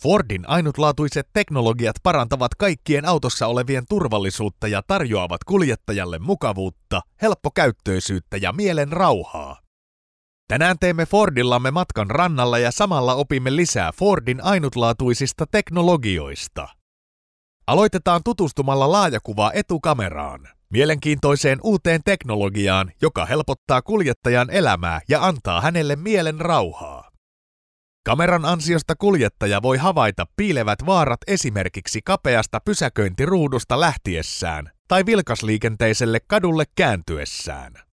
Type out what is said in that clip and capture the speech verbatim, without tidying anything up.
Fordin ainutlaatuiset teknologiat parantavat kaikkien autossa olevien turvallisuutta ja tarjoavat kuljettajalle mukavuutta, helppokäyttöisyyttä ja mielen rauhaa. Tänään teemme Fordillamme matkan rannalla ja samalla opimme lisää Fordin ainutlaatuisista teknologioista. Aloitetaan tutustumalla laajakuvaa etukameraan, mielenkiintoiseen uuteen teknologiaan, joka helpottaa kuljettajan elämää ja antaa hänelle mielen rauhaa. Kameran ansiosta kuljettaja voi havaita piilevät vaarat esimerkiksi kapeasta pysäköintiruudusta lähtiessään tai vilkasliikenteiselle kadulle kääntyessään.